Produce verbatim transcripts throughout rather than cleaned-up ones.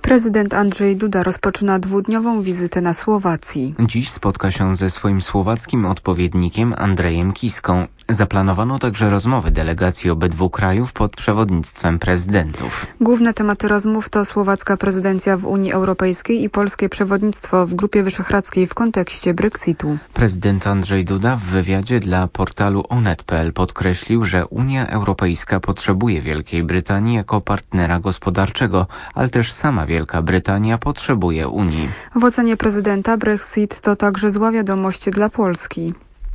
Prezydent Andrzej Duda rozpoczyna dwudniową wizytę na Słowacji. Dziś spotka się ze swoim słowackim odpowiednikiem Andrejem Kiską. Zaplanowano także rozmowy delegacji obydwu krajów pod przewodnictwem prezydentów. Główne tematy rozmów to słowacka prezydencja w Unii Europejskiej i polskie przewodnictwo w Grupie Wyszehradzkiej w kontekście Brexitu. Prezydent Andrzej Duda w wywiadzie dla portalu onet kropka pe el podkreślił, że Unia Europejska potrzebuje Wielkiej Brytanii jako partnera gospodarczego, ale też sama Wielka Brytania potrzebuje Unii. W ocenie prezydenta Brexit to także zła wiadomość dla Polski.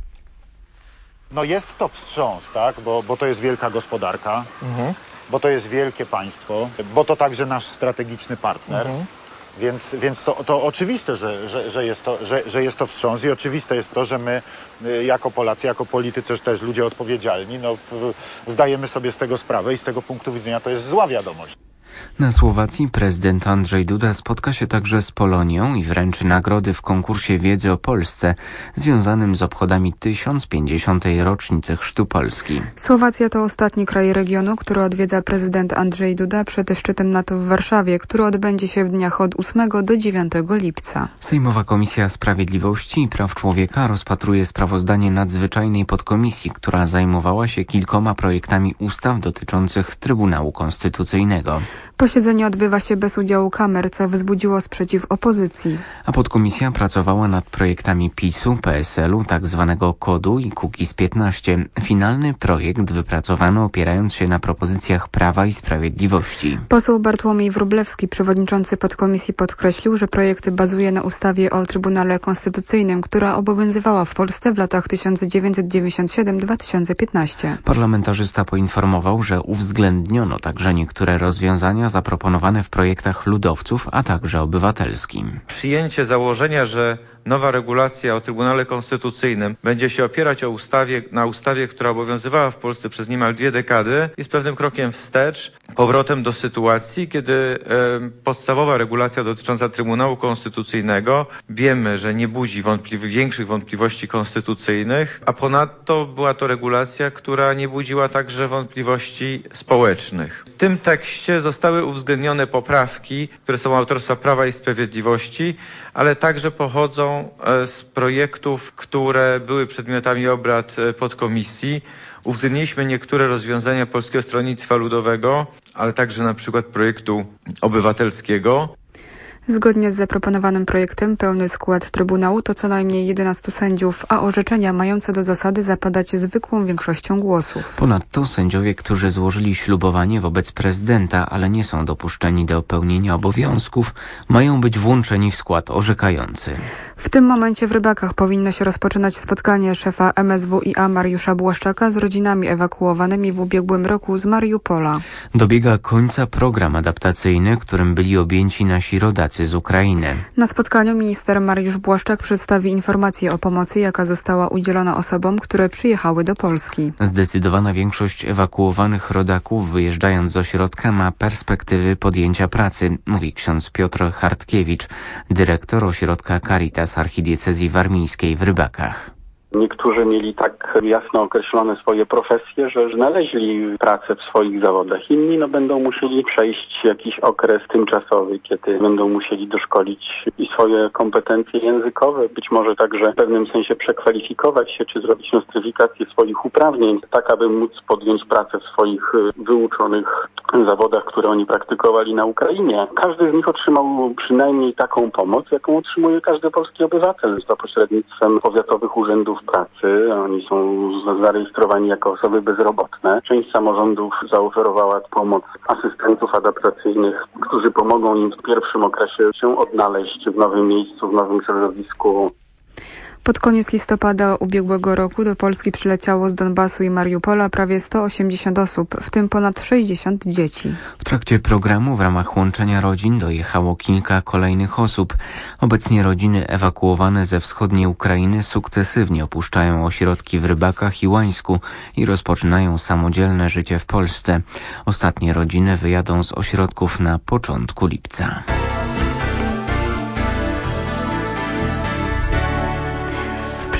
No jest to wstrząs, tak? Bo, bo to jest wielka gospodarka, mhm. bo to jest wielkie państwo, bo to także nasz strategiczny partner. Mhm. Więc, więc to, to oczywiste, że, że, że, jest to, że, że jest to wstrząs i oczywiste jest to, że my jako Polacy, jako politycy, też ludzie odpowiedzialni, no, zdajemy sobie z tego sprawę i z tego punktu widzenia to jest zła wiadomość. Na Słowacji prezydent Andrzej Duda spotka się także z Polonią i wręczy nagrody w konkursie wiedzy o Polsce związanym z obchodami tysiąc pięćdziesiątej rocznicy chrztu Polski. Słowacja to ostatni kraj regionu, który odwiedza prezydent Andrzej Duda przed szczytem NATO w Warszawie, który odbędzie się w dniach od ósmego do dziewiątego lipca. Sejmowa Komisja Sprawiedliwości i Praw Człowieka rozpatruje sprawozdanie nadzwyczajnej podkomisji, która zajmowała się kilkoma projektami ustaw dotyczących Trybunału Konstytucyjnego. Posiedzenie odbywa się bez udziału kamer, co wzbudziło sprzeciw opozycji. A podkomisja pracowała nad projektami PiSu, P S L-u, tak zwanego kodu i Kukiz piętnaście. Finalny projekt wypracowano opierając się na propozycjach Prawa i Sprawiedliwości. Poseł Bartłomiej Wróblewski, przewodniczący podkomisji, podkreślił, że projekt bazuje na ustawie o Trybunale Konstytucyjnym, która obowiązywała w Polsce w latach tysiąc dziewięćset dziewięćdziesiąt siedem do dwa tysiące piętnastego. Parlamentarzysta poinformował, że uwzględniono także niektóre rozwiązania zaproponowane w projektach ludowców, a także obywatelskim. Przyjęcie założenia, że nowa regulacja o Trybunale Konstytucyjnym będzie się opierać o ustawie, na ustawie, która obowiązywała w Polsce przez niemal dwie dekady, jest pewnym krokiem wstecz, powrotem do sytuacji, kiedy e, podstawowa regulacja dotycząca Trybunału Konstytucyjnego wiemy, że nie budzi wątpli- większych wątpliwości konstytucyjnych, a ponadto była to regulacja, która nie budziła także wątpliwości społecznych. W tym tekście zostały uwzględnione poprawki, które są autorstwa Prawa i Sprawiedliwości, ale także pochodzą z projektów, które były przedmiotami obrad podkomisji. Uwzględniliśmy niektóre rozwiązania Polskiego Stronnictwa Ludowego, ale także na przykład projektu obywatelskiego. Zgodnie z zaproponowanym projektem pełny skład Trybunału to co najmniej jedenastu sędziów, a orzeczenia mają co do zasady zapadać zwykłą większością głosów. Ponadto sędziowie, którzy złożyli ślubowanie wobec prezydenta, ale nie są dopuszczeni do pełnienia obowiązków, mają być włączeni w skład orzekający. W tym momencie w Rybakach powinno się rozpoczynać spotkanie szefa M S W i a Mariusza Błaszczaka z rodzinami ewakuowanymi w ubiegłym roku z Mariupola. Dobiega końca program adaptacyjny, którym byli objęci nasi rodacy z Ukrainy. Na spotkaniu minister Mariusz Błaszczak przedstawi informację o pomocy, jaka została udzielona osobom, które przyjechały do Polski. Zdecydowana większość ewakuowanych rodaków, wyjeżdżając z ośrodka, ma perspektywy podjęcia pracy, mówi ksiądz Piotr Hartkiewicz, dyrektor ośrodka Caritas Archidiecezji Warmińskiej w Rybakach. Niektórzy mieli tak jasno określone swoje profesje, że znaleźli pracę w swoich zawodach. Inni no, będą musieli przejść jakiś okres tymczasowy, kiedy będą musieli doszkolić i swoje kompetencje językowe, być może także w pewnym sensie przekwalifikować się, czy zrobić nostryfikację swoich uprawnień, tak aby móc podjąć pracę w swoich wyuczonych zawodach, które oni praktykowali na Ukrainie. Każdy z nich otrzymał przynajmniej taką pomoc, jaką otrzymuje każdy polski obywatel za pośrednictwem powiatowych urzędów pracy. Oni są zarejestrowani jako osoby bezrobotne. Część samorządów zaoferowała pomoc asystentów adaptacyjnych, którzy pomogą im w pierwszym okresie się odnaleźć w nowym miejscu, w nowym środowisku. Pod koniec listopada ubiegłego roku do Polski przyleciało z Donbasu i Mariupola prawie sto osiemdziesiąt osób, w tym ponad sześćdziesiąt dzieci. W trakcie programu w ramach łączenia rodzin dojechało kilka kolejnych osób. Obecnie rodziny ewakuowane ze wschodniej Ukrainy sukcesywnie opuszczają ośrodki w Rybakach i Łańsku i rozpoczynają samodzielne życie w Polsce. Ostatnie rodziny wyjadą z ośrodków na początku lipca. W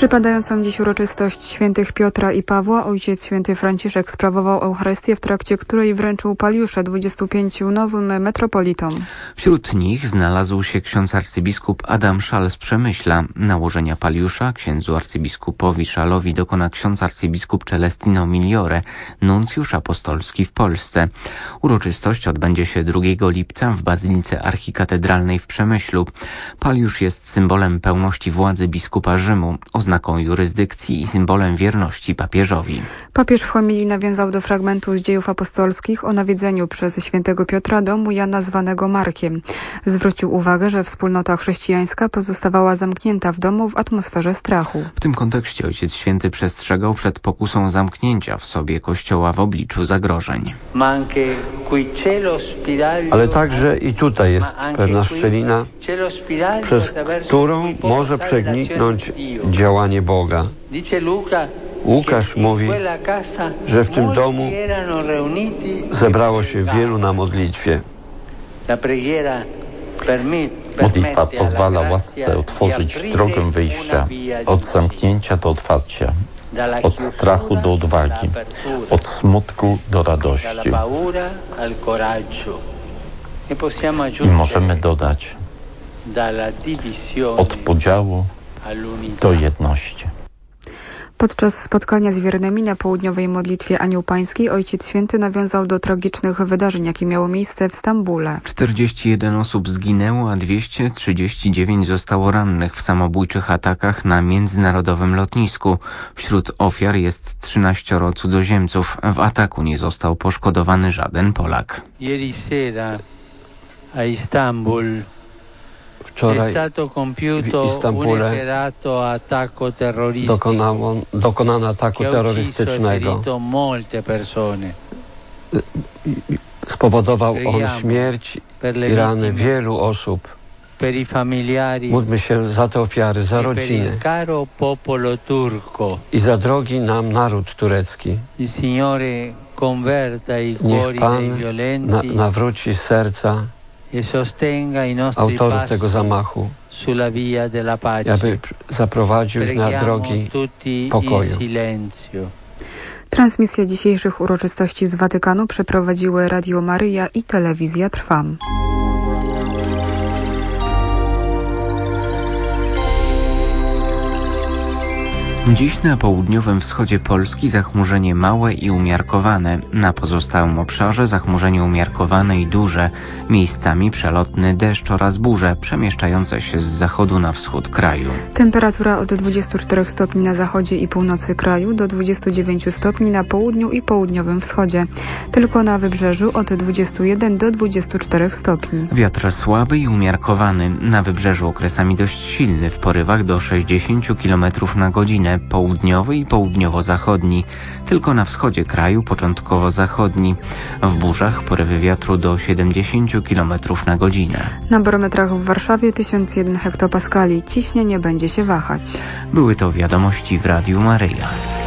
Przypadającą dziś uroczystość świętych Piotra i Pawła ojciec święty Franciszek sprawował Eucharystię, w trakcie której wręczył paliusze dwudziestu pięciu nowym metropolitom. Wśród nich znalazł się ksiądz arcybiskup Adam Szal z Przemyśla. Nałożenia paliusza księdzu arcybiskupowi Szalowi dokona ksiądz arcybiskup Celestino Migliore, nuncjusz apostolski w Polsce. Uroczystość odbędzie się drugiego lipca w Bazylice Archikatedralnej w Przemyślu. Paliusz jest symbolem pełności władzy biskupa Rzymu, oznaką jurysdykcji i symbolem wierności papieżowi. Papież w homilii nawiązał do fragmentu z Dziejów Apostolskich o nawiedzeniu przez świętego Piotra domu Jana zwanego Markiem. Zwrócił uwagę, że wspólnota chrześcijańska pozostawała zamknięta w domu w atmosferze strachu. W tym kontekście Ojciec Święty przestrzegał przed pokusą zamknięcia w sobie Kościoła w obliczu zagrożeń. Ale także i tutaj jest pewna szczelina, przez którą może przeniknąć działanie Boga. Łukasz mówi, że w tym domu zebrało się wielu na modlitwie. Modlitwa pozwala łasce otworzyć drogę wyjścia od zamknięcia do otwarcia, od strachu do odwagi, od smutku do radości. I możemy dodać od podziału do jedności. Podczas spotkania z wiernymi na południowej modlitwie Anioł Pański Ojciec Święty nawiązał do tragicznych wydarzeń, jakie miało miejsce w Stambule. czterdzieści jeden osób zginęło, a dwieście trzydzieści dziewięć zostało rannych w samobójczych atakach na międzynarodowym lotnisku. Wśród ofiar jest trzynaścioro cudzoziemców. W ataku nie został poszkodowany żaden Polak. Ieri sera a Istanbul Wczoraj w Istambule dokonano, dokonano ataku terrorystycznego. Spowodował on śmierć i rany wielu osób. Módlmy się za te ofiary, za rodziny i za drogi nam naród turecki. Niech Pan na, nawróci serca autorów tego zamachu, aby zaprowadził ich na drogi pokoju. Transmisję dzisiejszych uroczystości z Watykanu przeprowadziły Radio Maryja i Telewizja Trwam. Dziś na południowym wschodzie Polski zachmurzenie małe i umiarkowane. Na pozostałym obszarze zachmurzenie umiarkowane i duże. Miejscami przelotny deszcz oraz burze przemieszczające się z zachodu na wschód kraju. Temperatura od dwudziestu czterech stopni na zachodzie i północy kraju do dwudziestu dziewięciu stopni na południu i południowym wschodzie. Tylko na wybrzeżu od dwudziestu jeden do dwudziestu czterech stopni. Wiatr słaby i umiarkowany. Na wybrzeżu okresami dość silny w porywach do sześćdziesięciu kilometrów na godzinę. Południowy i południowo-zachodni. Tylko na wschodzie kraju początkowo zachodni. W burzach porywy wiatru do siedemdziesięciu kilometrów na godzinę. Na barometrach w Warszawie tysiąc jeden hektopaskali. Ciśnienie będzie się wahać. Były to wiadomości w Radiu Maryja.